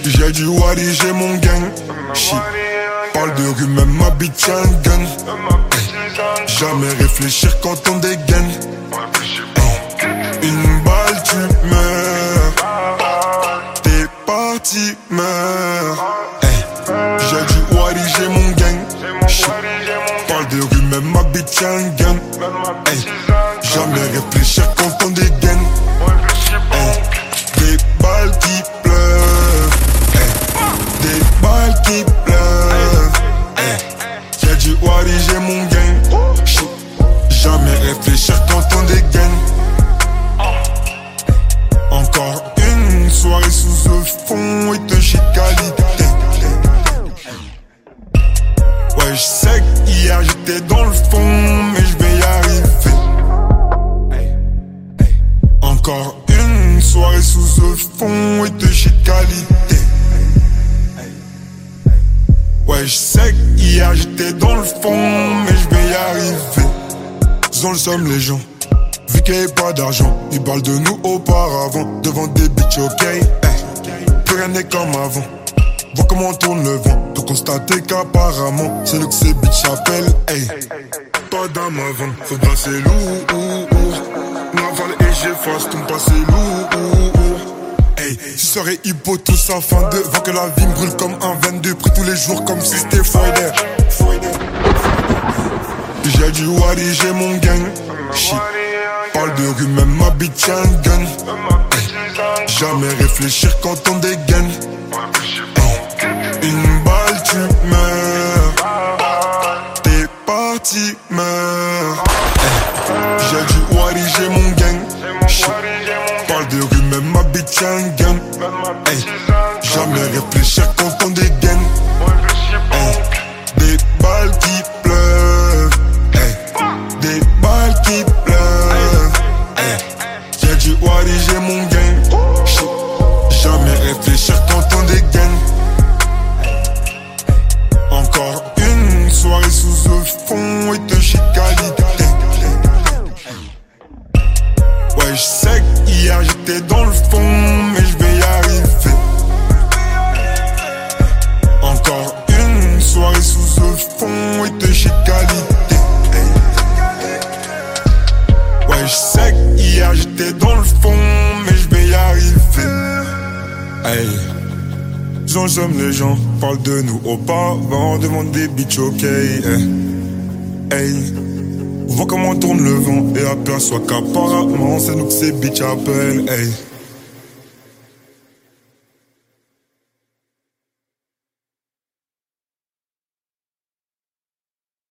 J'ai du Wally, j'ai mon gang. Shit. Parle de rue, même ma bitch a un gun. Jamais réfléchir quand on dégaine. Une balle, tu meurs. T'es parti, meurs. J'ai du Wally, j'ai mon gang. Shit. Parle de rue, même ma bitch a un gun. Jamais réfléchir quand on dégaine. Des balles qui pleurent. Des balles qui pleurent. J'ai du Wally, j'ai mon gang. Shit. Jamais réfléchir quand on dégaine. Encore une soirée sous le fond et de shit qualité. Ouais, j'sais qu'hier j'étais dans le fond, mais j'vais y arriver. Encore une soirée sous le fond et de shit qualité. Ouais, j'sais qu'hier j'étais dans le fond, mais j'vais y arriver. Ils ont le somme les gens, vu qu'il n'y a pas d'argent. Ils parlent de nous auparavant, devant des bitches, ok. Plus rien n'est comme avant. Vois comment on tourne le vent, tout constater qu'apparemment c'est nous que ces bitches appellent. Pas d'âme avant, faut brasser lourd. Naval et j'efface ton passé lourd. Tu serais hypo tous afin de voir que la vie me brûle comme un 22. Pris tous les jours comme si c'était Friday. J'ai du Wally, j'ai mon gang. Shit. Parle de rue, même ma bitch a un gun. Jamais réfléchir quand on dégaine. Une balle, tu meurs. T'es parti, meurs. J'ai du Wally, j'ai mon gang. Shit. Parle de rue, même ma bitch a un gun. Jamais réfléchir quand on dégaine. Des balles qui pleurent. Des balles qui pleurent. J'ai du Wally, j'ai mon gang. Shit. Jamais réfléchir quand on dégaine. Encore une soirée sous le fond et de shit qualité. Ouais, j'sais qu'hier j'étais dans le fond, mais j'vais y arriver. Encore une soirée sous le fond et de shit qualité. Ouais, j'sais qu'hier j'étais dans le fond, mais j'vais y arriver. J'aime les gens, parlent de nous auparavant, devant des bitches, ok. On voit comment on tourne le vent et aperçoit qu'apparemment c'est nous que ces bitches appellent.